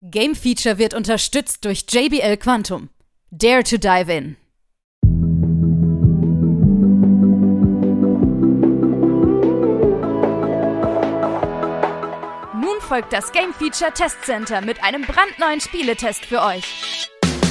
Game Feature wird unterstützt durch JBL Quantum. Dare to dive in. Nun folgt das Game Feature Test Center mit einem brandneuen Spieletest für euch.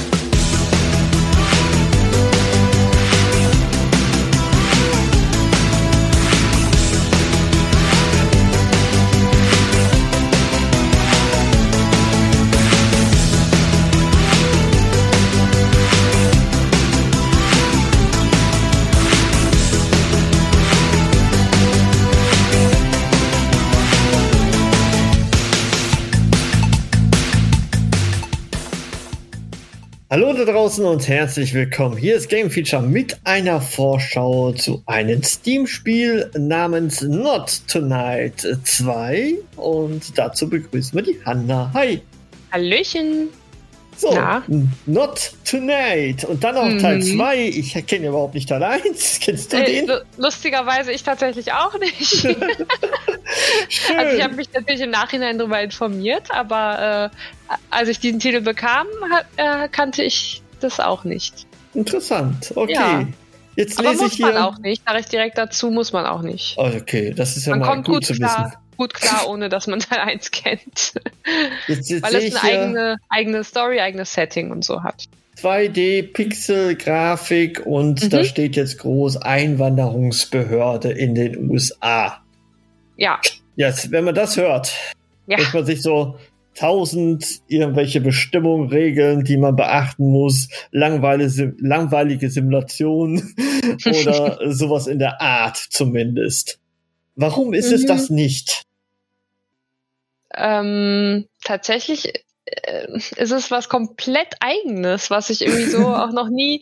Hallo da draußen und herzlich willkommen. Hier ist Game Feature mit einer Vorschau zu einem Steam-Spiel namens Not Tonight 2 und dazu begrüßen wir die Hanna. Hi! Hallöchen! So, Na? Not Tonight und dann auch Teil 2. Ich kenne überhaupt nicht Teil 1. Kennst du den? Lustigerweise ich tatsächlich auch nicht. Schön. Also ich habe mich natürlich im Nachhinein darüber informiert, aber als ich diesen Titel bekam, kannte ich das auch nicht. Interessant, okay. Ja. Jetzt aber lese muss ich hier... man auch nicht, sage ich direkt dazu, muss man auch nicht. Okay, das ist ja Man mal kommt gut zu wissen. gut klar, ohne dass man Teil 1 kennt. Jetzt Weil es eine eigene Story, eigenes Setting und so hat. 2D-Pixel-Grafik und da steht jetzt groß Einwanderungsbehörde in den USA. Ja. Jetzt, wenn man das hört, denkt man sich so 1000 irgendwelche Bestimmungen, Regeln, die man beachten muss, langweilige Simulationen oder sowas in der Art zumindest. Warum ist es das nicht? Tatsächlich ist es was komplett Eigenes, was ich irgendwie so auch noch nie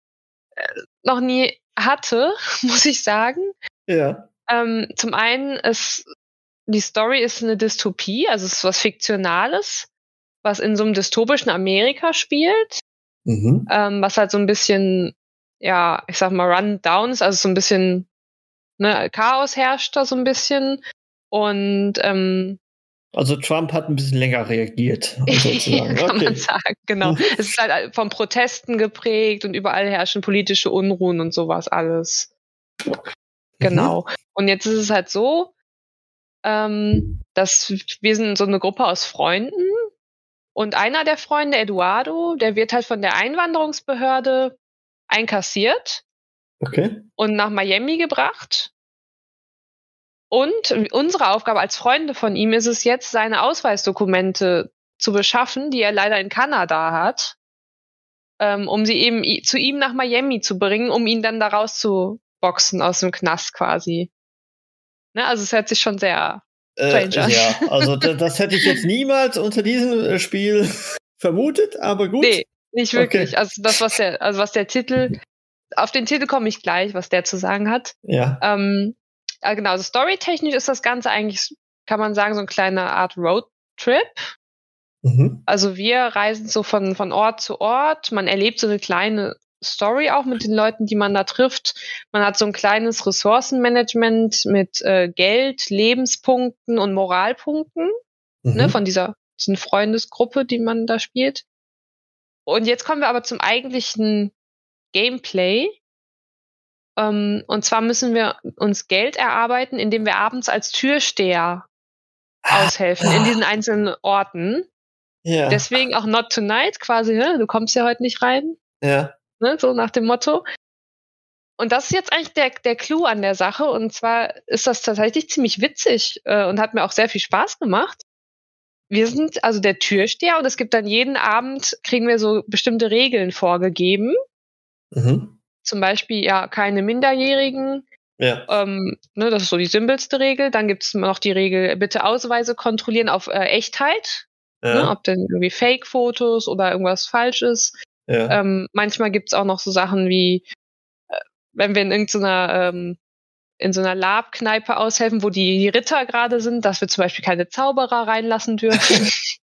hatte, muss ich sagen. Ja. Zum einen die Story ist eine Dystopie, also es ist was Fiktionales, was in so einem dystopischen Amerika spielt, was halt so ein bisschen, ja, ich sag mal, run down ist, also so ein bisschen, ne, Chaos herrscht da so ein bisschen und also Trump hat ein bisschen länger reagiert, sozusagen. Kann man sagen, genau. Es ist halt von Protesten geprägt und überall herrschen politische Unruhen und sowas alles. Genau. Und jetzt ist es halt so, dass wir sind so eine Gruppe aus Freunden und einer der Freunde, Eduardo, der wird halt von der Einwanderungsbehörde einkassiert und nach Miami gebracht. Und unsere Aufgabe als Freunde von ihm ist es jetzt, seine Ausweisdokumente zu beschaffen, die er leider in Kanada hat, um sie eben zu ihm nach Miami zu bringen, um ihn dann da rauszuboxen aus dem Knast quasi. Ne, also es hört sich schon sehr strange an. Ja, also das hätte ich jetzt niemals unter diesem Spiel vermutet, aber gut. Nee, nicht wirklich. Okay. Also was der Titel, auf den Titel komme ich gleich, was der zu sagen hat. Ja. Genau, also storytechnisch ist das Ganze eigentlich, kann man sagen, so eine kleine Art Roadtrip. Also wir reisen so von Ort zu Ort, man erlebt so eine kleine Story auch mit den Leuten, die man da trifft. Man hat so ein kleines Ressourcenmanagement mit Geld, Lebenspunkten und Moralpunkten, ne, von diesen Freundesgruppe, die man da spielt. Und jetzt kommen wir aber zum eigentlichen Gameplay. Und zwar müssen wir uns Geld erarbeiten, indem wir abends als Türsteher aushelfen in diesen einzelnen Orten. Ja. Deswegen auch Not Tonight, quasi, ne? Du kommst ja heute nicht rein. Ja. Ne? So nach dem Motto. Und das ist jetzt eigentlich der Clou an der Sache. Und zwar ist das tatsächlich ziemlich witzig und hat mir auch sehr viel Spaß gemacht. Wir sind also der Türsteher und es gibt dann jeden Abend, kriegen wir so bestimmte Regeln vorgegeben. Zum Beispiel, ja, keine Minderjährigen. Ja. Ne, das ist so die simpelste Regel. Dann gibt es noch die Regel, bitte Ausweise kontrollieren auf Echtheit. Ja. Ne, ob denn irgendwie Fake-Fotos oder irgendwas falsch ist. Ja. Manchmal gibt es auch noch so Sachen wie, wenn wir in so einer Lab-Kneipe aushelfen, wo die Ritter gerade sind, dass wir zum Beispiel keine Zauberer reinlassen dürfen.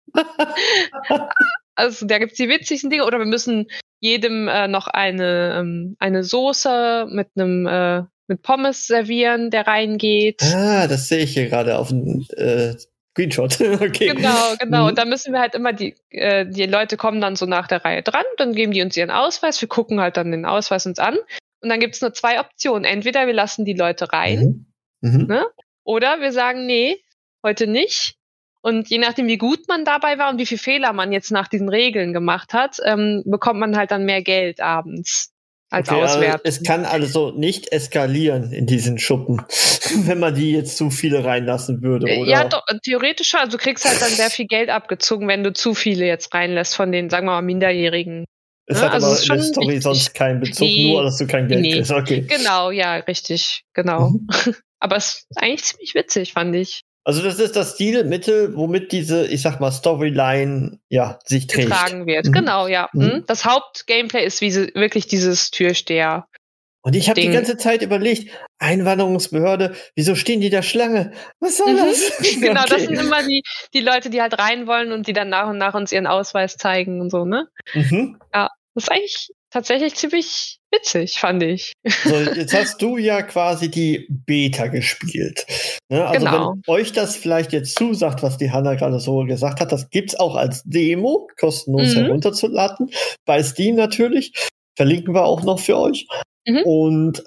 Also da gibt's die witzigsten Dinge. Oder wir müssen jedem noch eine Soße mit Pommes servieren, der reingeht. Das sehe ich hier gerade auf dem Screenshot. Okay. Genau. Und da müssen wir halt immer, die Leute kommen dann so nach der Reihe dran, dann geben die uns ihren Ausweis, wir gucken halt dann den Ausweis uns an und dann gibt's nur 2 Optionen. Entweder wir lassen die Leute rein, ne? Oder wir sagen, nee, heute nicht. Und je nachdem, wie gut man dabei war und wie viel Fehler man jetzt nach diesen Regeln gemacht hat, bekommt man halt dann mehr Geld abends als Auswärts. Es kann also nicht eskalieren in diesen Schuppen, wenn man die jetzt zu viele reinlassen würde, oder? Ja, doch, theoretisch schon. Also du kriegst halt dann sehr viel Geld abgezogen, wenn du zu viele jetzt reinlässt von den, sagen wir mal, Minderjährigen. Es hat aber in der Story sonst keinen Bezug, nur dass du kein Geld kriegst. Okay. Genau, ja, richtig, genau. Aber es ist eigentlich ziemlich witzig, fand ich. Also das ist das Stilmittel, womit diese, ich sag mal, Storyline sich trägt. Getragen wird, genau, ja. Das Hauptgameplay ist wirklich dieses Türsteher. Und ich habe die ganze Zeit überlegt, Einwanderungsbehörde, wieso stehen die da Schlange? Was soll das? Genau, das sind immer die Leute, die halt rein wollen und die dann nach und nach uns ihren Ausweis zeigen und so, ne? Ja, das ist eigentlich tatsächlich ziemlich witzig, fand ich. So, jetzt hast du ja quasi die Beta gespielt. Ne? Also wenn euch das vielleicht jetzt zusagt, was die Hanna gerade so gesagt hat, das gibt's auch als Demo, kostenlos herunterzuladen, bei Steam natürlich. Verlinken wir auch noch für euch. Und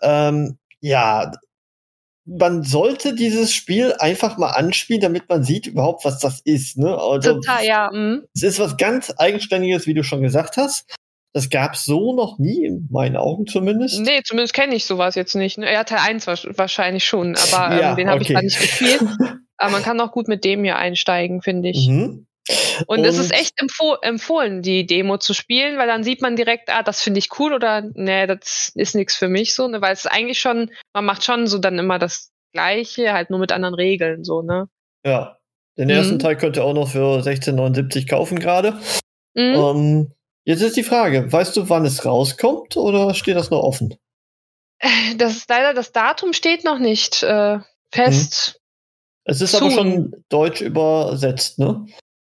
man sollte dieses Spiel einfach mal anspielen, damit man sieht überhaupt, was das ist. Ne? Also, total, ja. Es ist was ganz Eigenständiges, wie du schon gesagt hast. Das gab's so noch nie, in meinen Augen zumindest. Nee, zumindest kenne ich sowas jetzt nicht. Ja, Teil 1 wahrscheinlich schon, aber den habe ich gar nicht gespielt. Aber man kann auch gut mit dem hier einsteigen, finde ich. Und es ist echt empfohlen, die Demo zu spielen, weil dann sieht man direkt, das finde ich cool oder nee, das ist nichts für mich so, ne? Weil es ist eigentlich schon, man macht schon so dann immer das Gleiche, halt nur mit anderen Regeln, so, ne? Ja, den ersten Teil könnt ihr auch noch für 16,79 kaufen gerade. Jetzt ist die Frage, weißt du, wann es rauskommt oder steht das noch offen? Das ist leider, das Datum steht noch nicht fest. Es ist aber schon deutsch übersetzt, ne?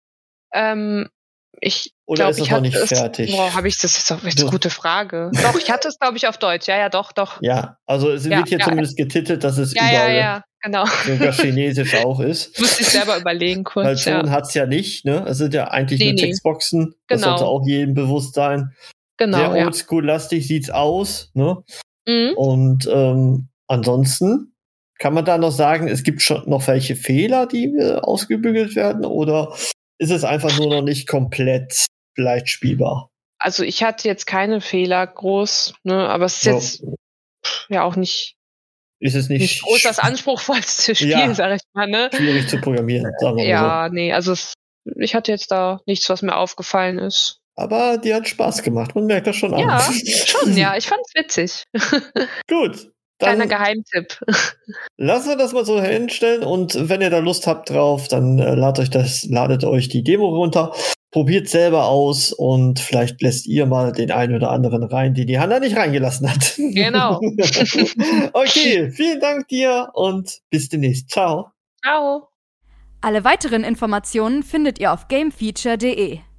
Ich oder glaub, ist es noch nicht fertig? Habe ich das? Ist auch echt eine gute Frage. Doch, ich hatte es, glaube ich, auf Deutsch. Ja, doch. Ja, also es wird hier zumindest getitelt, dass es überall genau. sogar Chinesisch auch ist. Musste ich selber überlegen kurz. Weil Ton hat's ja nicht, ne? Es sind ja eigentlich nur Textboxen. Das sollte auch jedem bewusst sein. Genau, sehr oldschool-lastig sieht's aus, ne? Und ansonsten kann man da noch sagen, es gibt schon noch welche Fehler, die ausgebügelt werden, oder ist es einfach nur noch nicht komplett leicht spielbar? Also ich hatte jetzt keine Fehler groß, ne? Aber es ist jetzt auch nicht. Ist es nicht groß das anspruchsvollste Spiel, sag ich mal, ne? Schwierig zu programmieren, sagen wir mal so. Ja, nee, also ich hatte jetzt da nichts, was mir aufgefallen ist. Aber die hat Spaß gemacht, man merkt das schon an. Ja, schon, ja, ich fand's witzig. Gut. Kleiner Geheimtipp. Lassen wir das mal so hinstellen und wenn ihr da Lust habt drauf, dann ladet euch die Demo runter, probiert selber aus und vielleicht lässt ihr mal den einen oder anderen rein, die Hanna nicht reingelassen hat. Genau. Okay, vielen Dank dir und bis demnächst. Ciao. Ciao. Alle weiteren Informationen findet ihr auf gamefeature.de.